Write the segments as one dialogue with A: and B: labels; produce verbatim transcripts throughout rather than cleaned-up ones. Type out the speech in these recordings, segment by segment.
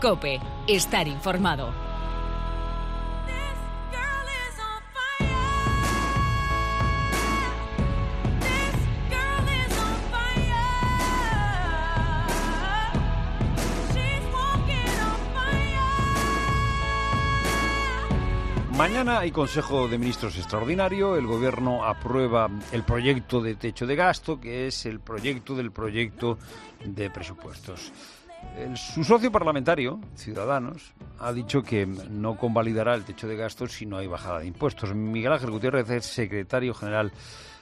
A: COPE. Estar informado.
B: Mañana hay Consejo de Ministros extraordinario, el Gobierno aprueba el proyecto de techo de gasto, que es el proyecto del proyecto de presupuestos. El, su socio parlamentario, Ciudadanos, ha dicho que no convalidará el techo de gasto si no hay bajada de impuestos. Miguel Ángel Gutiérrez es secretario general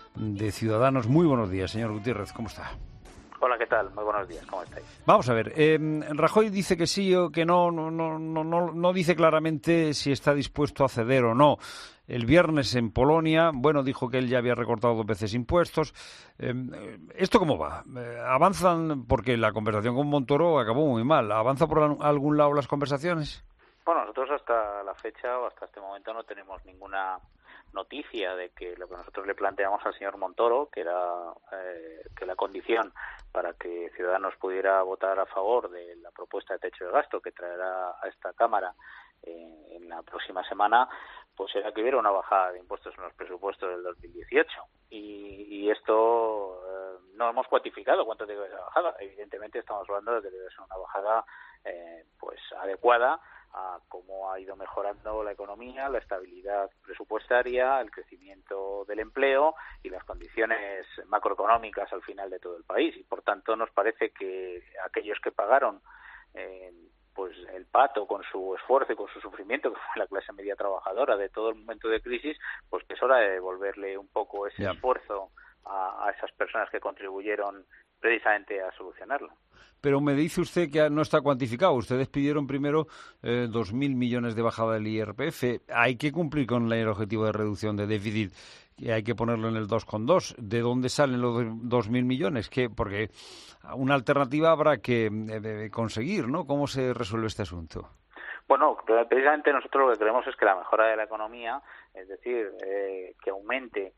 B: de Ciudadanos. Muy buenos días, señor Gutiérrez, ¿cómo está?
C: Hola, ¿qué tal? Muy buenos días, ¿cómo estáis?
B: Vamos a ver, eh, Rajoy dice que sí o que no, no, no, no, no, no dice claramente si está dispuesto a ceder o no. El viernes en Polonia, bueno, dijo que él ya había recortado dos veces impuestos. Eh, ¿Esto cómo va? Eh, ¿Avanzan? Porque la conversación con Montoro acabó muy mal. ¿Avanza por algún lado las conversaciones?
C: Bueno, nosotros hasta la fecha o hasta este momento no tenemos ninguna noticia de que lo que nosotros le planteamos al señor Montoro, que era eh, que la condición para que Ciudadanos pudiera votar a favor de la propuesta de techo de gasto que traerá a esta Cámara eh, en la próxima semana, pues era que hubiera una bajada de impuestos en los presupuestos del dos mil dieciocho. Y, y esto eh, no hemos cuantificado cuánto debe ser la bajada. Evidentemente estamos hablando de que debe ser una bajada eh, pues adecuada a cómo ha ido mejorando la economía, la estabilidad presupuestaria, el crecimiento del empleo y las condiciones macroeconómicas al final de todo el país. Y por tanto nos parece que aquellos que pagaron eh, pues el pato con su esfuerzo y con su sufrimiento, que fue la clase media trabajadora de todo el momento de crisis, pues que es hora de devolverle un poco ese yeah. esfuerzo a, a esas personas que contribuyeron precisamente a solucionarlo.
B: Pero me dice usted que no está cuantificado. Ustedes pidieron primero eh, dos mil millones de bajada del I R P F. Hay que cumplir con el objetivo de reducción de déficit y hay que ponerlo en el dos coma dos. ¿De dónde salen los dos mil millones? ¿Qué? Porque una alternativa habrá que eh, conseguir, ¿no? ¿Cómo se resuelve este asunto?
C: Bueno, precisamente nosotros lo que creemos es que la mejora de la economía, es decir, eh, que aumente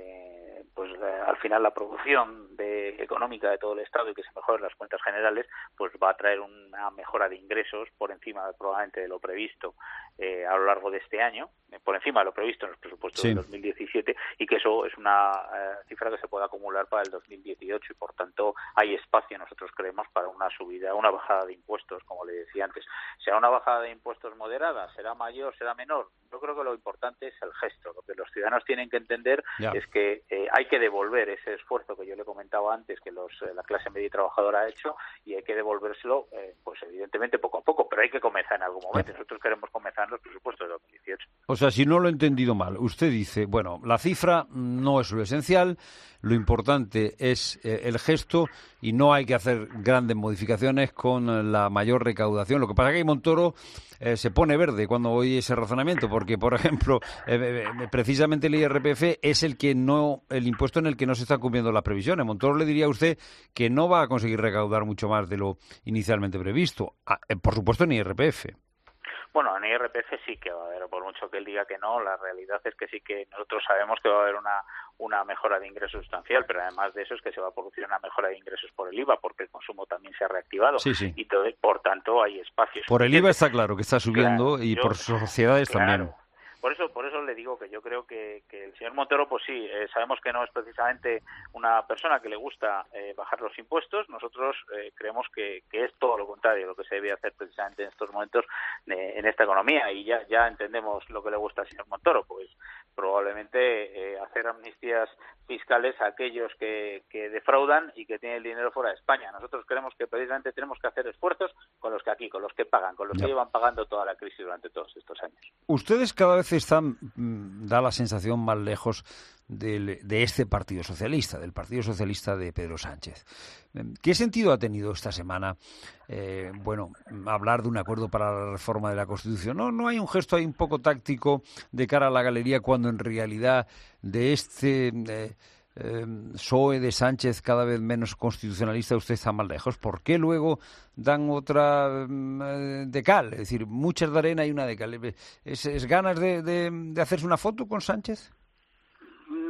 C: Eh, pues eh, al final la producción de, económica de todo el Estado y que se mejoren las cuentas generales, pues va a traer una mejora de ingresos por encima de, probablemente de lo previsto eh, a lo largo de este año, eh, por encima de lo previsto en los presupuestos sí. del dos mil diecisiete, y que eso es una eh, cifra que se puede acumular para el dos mil dieciocho y por tanto hay espacio, nosotros creemos, para una subida, una bajada de impuestos, como le decía antes. ¿Será una bajada de impuestos moderada? ¿Será mayor? ¿Será menor? Yo creo que lo importante es el gesto. Lo que los ciudadanos tienen que entender yeah. es que eh, hay que devolver ese esfuerzo que yo le comentaba antes que los eh, la clase media y trabajadora ha hecho, y hay que devolvérselo, eh, pues evidentemente poco a poco, pero hay que comenzar en algún momento. Nosotros queremos comenzar en los presupuestos de dos mil dieciocho.
B: O sea, si no lo he entendido mal, usted dice, bueno, la cifra no es lo esencial, lo importante es eh, el gesto y no hay que hacer grandes modificaciones con la mayor recaudación. Lo que pasa es que Montoro eh, se pone verde cuando oye ese razonamiento, porque, por ejemplo, eh, eh, precisamente el I R P F es el que no el impuesto en el que no se están cumpliendo las previsiones. Montoro le diría a usted que no va a conseguir recaudar mucho más de lo inicialmente previsto. Ah, eh, por supuesto, en I R P F.
C: Bueno, en I R P F sí que va a haber, por mucho que él diga que no, la realidad es que sí que nosotros sabemos que va a haber una una mejora de ingresos sustancial, pero además de eso es que se va a producir una mejora de ingresos por el I V A, porque el consumo también se ha reactivado.
B: Sí, sí.
C: Y todo, por tanto hay espacios.
B: Por el I V A está claro que está subiendo, claro, y
C: yo,
B: por sociedades
C: claro.
B: también.
C: Por eso, por eso le digo que yo creo que, que el señor Montoro, pues sí, eh, sabemos que no es precisamente una persona que le gusta eh, bajar los impuestos. Nosotros eh, creemos que, que es todo lo contrario lo que se debe hacer precisamente en estos momentos eh, en esta economía, y ya ya entendemos lo que le gusta al señor Montoro, pues probablemente eh, hacer amnistías fiscales a aquellos que, que defraudan y que tienen el dinero fuera de España. Nosotros creemos que precisamente tenemos que hacer esfuerzos con los que aquí, con los que pagan, con los ya. que llevan pagando toda la crisis durante todos estos años.
B: Ustedes cada vez están, da la sensación, más lejos de, de este Partido Socialista, del Partido Socialista de Pedro Sánchez. ¿Qué sentido ha tenido esta semana, eh, bueno, hablar de un acuerdo para la reforma de la Constitución? ¿No, no hay un gesto ahí un poco táctico de cara a la galería cuando en realidad de este eh, eh, P S O E de Sánchez cada vez menos constitucionalista usted está más lejos? ¿Por qué luego dan otra eh, de cal? Es decir, muchas de arena y una de cal. ¿Es, es ganas de, de, de hacerse una foto con Sánchez?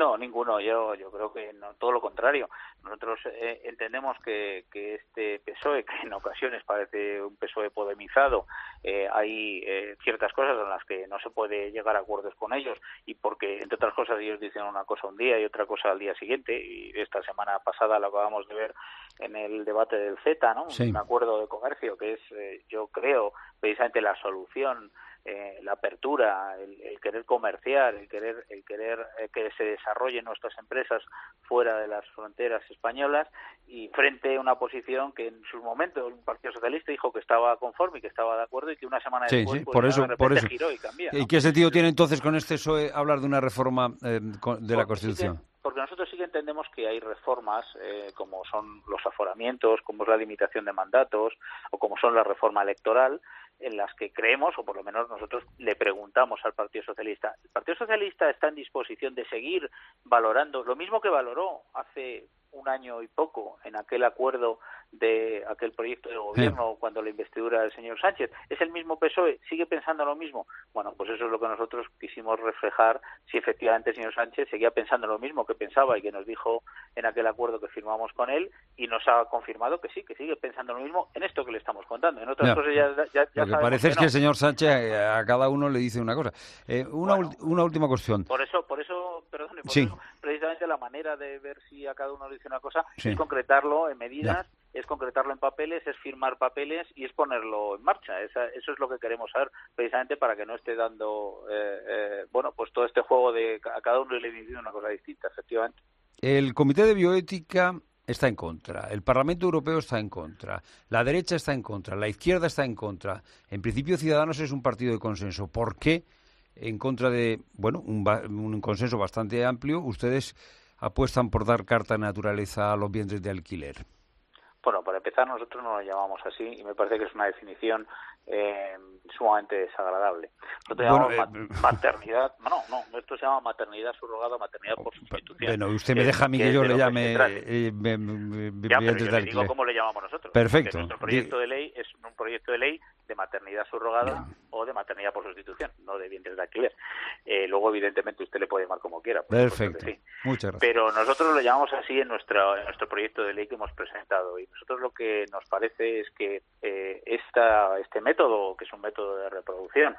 C: No, ninguno. Yo yo creo que no, todo lo contrario. Nosotros eh, entendemos que, que este P S O E, que en ocasiones parece un P S O E podemizado, eh, hay eh, ciertas cosas en las que no se puede llegar a acuerdos con ellos, y porque, entre otras cosas, ellos dicen una cosa un día y otra cosa al día siguiente, y esta semana pasada lo acabamos de ver en el debate del CETA, ¿no?
B: Sí.
C: Un acuerdo de comercio que es, eh, yo creo, precisamente la solución, eh, la apertura, el, el querer comerciar, el querer, el querer eh, que se desarrollen nuestras empresas fuera de las fronteras españolas, y frente a una posición que en su momento el Partido Socialista dijo que estaba conforme y que estaba de acuerdo, y que una semana
B: sí,
C: después
B: sí,
C: pues,
B: por
C: de
B: eso,
C: repente
B: por eso.
C: giró y cambió, ¿no?
B: ¿Y qué sentido tiene entonces con este P S O E hablar de una reforma eh, de
C: porque
B: la Constitución?
C: Sí que, porque nosotros sí que entendemos que hay reformas, eh, como son los aforamientos, como es la limitación de mandatos, o como son la reforma electoral, en las que creemos, o por lo menos nosotros le preguntamos al Partido Socialista. El Partido Socialista está en disposición de seguir valorando, lo mismo que valoró hace un año y poco en aquel acuerdo de aquel proyecto de gobierno, sí, cuando la investidura del señor Sánchez. ¿Es el mismo P S O E? ¿Sigue pensando lo mismo? Bueno, pues eso es lo que nosotros quisimos reflejar, si efectivamente el señor Sánchez seguía pensando lo mismo que pensaba y que nos dijo en aquel acuerdo que firmamos con él, y nos ha confirmado que sí, que sigue pensando lo mismo en esto que le estamos contando. En otras
B: ya,
C: cosas ya, ya, ya
B: lo que parece
C: que
B: es
C: no.
B: que el señor Sánchez a cada uno le dice una cosa. Eh, una, bueno, una última cuestión.
C: Por eso, por eso, perdón, por
B: sí.
C: eso, precisamente la manera de ver si a cada uno le dice una cosa,
B: sí,
C: es concretarlo en medidas,
B: ya,
C: es concretarlo en papeles, es firmar papeles y es ponerlo en marcha. Esa, eso es lo que queremos saber, precisamente para que no esté dando, eh, eh, bueno, pues todo este juego de a cada uno le dice una cosa distinta, efectivamente.
B: El Comité de Bioética está en contra, el Parlamento Europeo está en contra, la derecha está en contra, la izquierda está en contra. En principio, Ciudadanos es un partido de consenso. ¿Por qué, en contra de, bueno, un, un consenso bastante amplio, ustedes apuestan por dar carta de naturaleza a los vientres de alquiler?
C: Bueno, para empezar, nosotros no lo llamamos así, y me parece que es una definición eh, sumamente desagradable. Nosotros
B: bueno,
C: llamamos
B: eh,
C: maternidad, no, no, esto se llama maternidad subrogada, maternidad por sustitución.
B: Bueno, usted me deja a mí que, que yo le llame
C: eh,
B: me, me, me,
C: ya, pero yo le digo cómo le llamamos nosotros.
B: Perfecto.
C: Nuestro proyecto de ley es un proyecto de ley de maternidad subrogada
B: Bien.
C: o de maternidad por sustitución, no de vientres de alquiler. Eh, luego, evidentemente, usted le puede llamar como quiera.
B: Perfecto.
C: Sí.
B: Muchas gracias.
C: Pero nosotros lo llamamos así en nuestro, en nuestro proyecto de ley que hemos presentado, y nosotros lo que nos parece es que eh, esta, este método, que es un método de reproducción,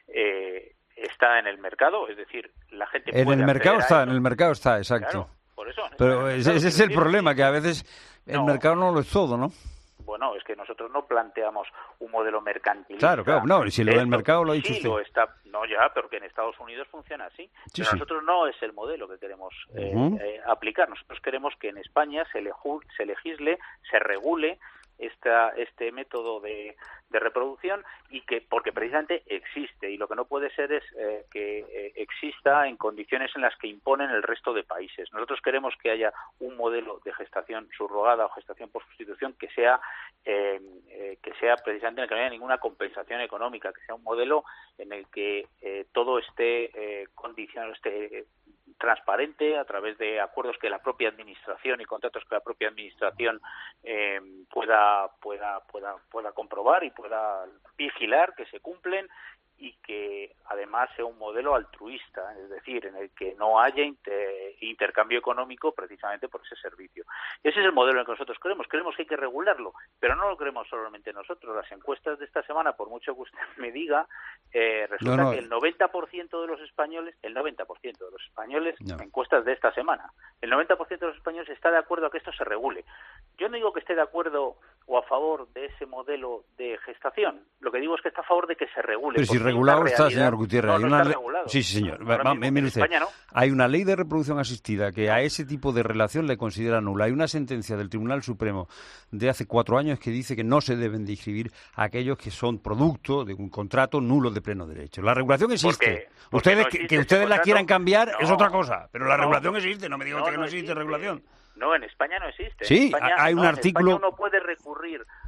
C: eh, está en el mercado, es decir, la gente
B: en
C: puede
B: el mercado está,
C: en
B: el mercado está, exacto.
C: Claro, por eso,
B: pero ese, ese es el problema, que a veces el
C: no,
B: mercado no lo es todo, ¿no?
C: Bueno, es que nosotros no planteamos un modelo mercantilista.
B: Claro, claro, no, si lo del mercado lo ha dicho
C: sí
B: usted.
C: Lo está, no, ya, pero que en Estados Unidos funciona así.
B: Sí,
C: pero
B: sí.
C: Nosotros no es el modelo que queremos eh,
B: uh-huh.
C: eh, aplicar. Nosotros queremos que en España se, leju, se legisle, se regule esta, este método de, de reproducción, y que porque precisamente existe, y lo que no puede ser es eh, que eh, exista en condiciones en las que imponen el resto de países. Nosotros queremos que haya un modelo de gestación subrogada o gestación por sustitución que sea eh, eh, que sea precisamente en el que no haya ninguna compensación económica, que sea un modelo en el que eh, todo esté eh, condicionado, esté eh, transparente a través de acuerdos que la propia administración y contratos que la propia administración eh, pueda pueda pueda pueda comprobar y pueda vigilar que se cumplen, y que además sea un modelo altruista, es decir, en el que no haya inter, intercambio económico precisamente por ese servicio. Ese es el modelo en el que nosotros creemos. Creemos que hay que regularlo, pero no lo creemos solamente nosotros. Las encuestas de esta semana, por mucho que usted me diga, eh, resulta no, no. que el noventa por ciento de los españoles, el noventa por ciento de los españoles, no. encuestas de esta semana, el noventa por ciento de los españoles está de acuerdo a que esto se regule. Yo no digo que esté de acuerdo o a favor de ese modelo de gestación. Lo que digo es que está a favor de que se regule.
B: Pero si regulado está, señor Gutiérrez.
C: No,
B: hay
C: no
B: una
C: está
B: le...
C: regulado.
B: Sí, sí, señor.
C: Ahora
B: Mire
C: mismo,
B: usted,
C: en España, ¿no?
B: Hay una ley de reproducción asistida que a ese tipo de relación le considera nula. Hay una sentencia del Tribunal Supremo de hace cuatro años que dice que no se deben de inscribir a aquellos que son producto de un contrato nulo de pleno derecho. La regulación existe.
C: Porque, porque
B: ustedes
C: no
B: que,
C: existe
B: que ustedes la
C: contrato,
B: quieran cambiar
C: no,
B: es otra cosa, pero la
C: no,
B: regulación existe. No me diga
C: no,
B: usted que no,
C: no
B: existe,
C: existe
B: regulación.
C: No, en España no existe.
B: Sí,
C: en España,
B: hay un
C: no,
B: artículo...
C: En España uno puede recurrir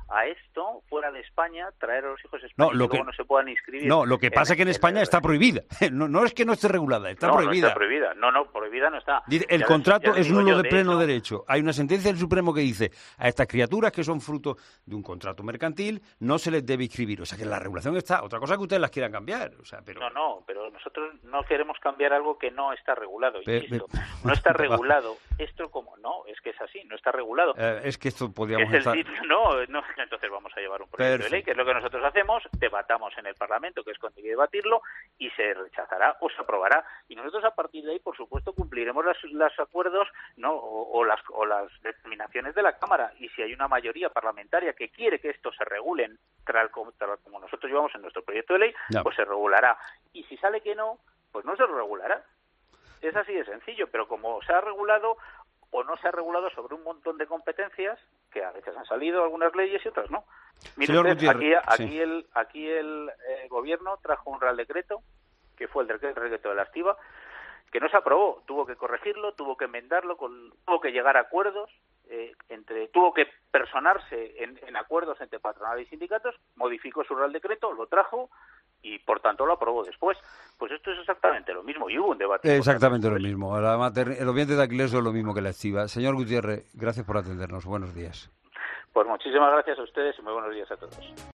C: a esto, fuera de España, traer a los hijos españoles
B: no, lo
C: y luego
B: que,
C: no se puedan inscribir.
B: No, lo que pasa es que en España está prohibida. No, no es que no esté regulada, está
C: no,
B: prohibida.
C: No, está prohibida. No, no, prohibida no está.
B: Dice, el
C: ya
B: contrato
C: les,
B: es nulo
C: yo,
B: de,
C: de
B: pleno
C: hecho,
B: derecho. Hay una sentencia del Supremo que dice a estas criaturas que son fruto de un contrato mercantil no se les debe inscribir. O sea que la regulación está. Otra cosa que ustedes las quieran cambiar. O sea, pero...
C: No, no, pero nosotros no queremos cambiar algo que no está regulado.
B: Pe-
C: Insisto,
B: pe-
C: no está regulado. Esto como no, es que es así, no está regulado.
B: Eh, es que esto podríamos
C: Es el
B: estar...
C: sitio, no, no, entonces vamos a llevar un proyecto
B: Perfecto.
C: de ley, que es lo que nosotros hacemos, debatamos en el Parlamento, que es cuando hay que debatirlo, y se rechazará o se aprobará. Y nosotros a partir de ahí, por supuesto, cumpliremos los, los acuerdos, no, o, o las o las determinaciones de la Cámara. Y si hay una mayoría parlamentaria que quiere que esto se regule tal como, tal como nosotros llevamos en nuestro proyecto de ley,
B: No.
C: pues se regulará. Y si sale que no, pues no se regulará. Es así de sencillo, pero como se ha regulado o no se ha regulado sobre un montón de competencias, que a veces han salido algunas leyes y otras no. Mire
B: Señor
C: usted, aquí,
B: Gutiérrez,
C: aquí
B: sí.
C: el aquí el eh, gobierno trajo un real decreto, que fue el decreto, el decreto de la estiba, que no se aprobó, tuvo que corregirlo, tuvo que enmendarlo, con, tuvo que llegar a acuerdos, eh, entre tuvo que personarse en, en acuerdos entre patronal y sindicatos, modificó su real decreto, lo trajo y por tanto lo aprobó después. Pues esto es exactamente lo mismo y hubo un debate.
B: Exactamente lo mismo. La mater... El ambiente de Aquiles es lo mismo que la estiva. Señor Gutiérrez, gracias por atendernos. Buenos días.
C: Pues muchísimas gracias a ustedes y muy buenos días a todos.